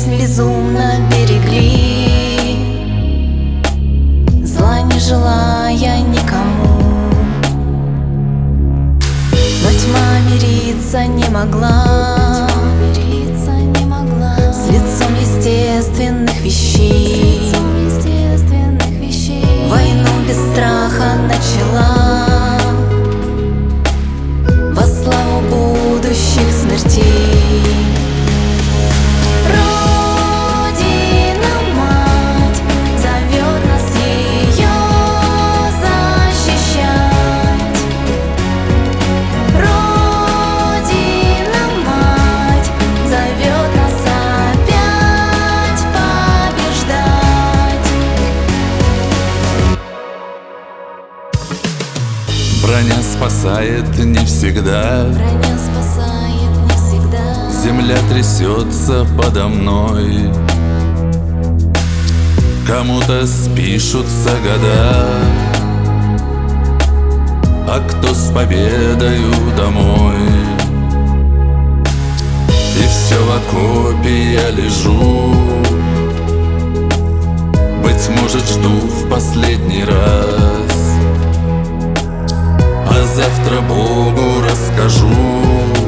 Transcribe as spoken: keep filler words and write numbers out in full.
жизнь безумно берегли, зла не желая никому. Но тьма мириться не могла с лицом естественных вещей. Войну без страха начала во славу будущих смертей. Родина, мать, зовет нас ее защищать. Родина, мать, зовет нас опять побеждать. Броня спасает не всегда, Броня спасает не всегда. земля трясется подо мной. Кому-то спишутся года, а кто с победою домой. И все в окопе я лежу, быть может, жду в последний раз. А завтра Богу расскажу,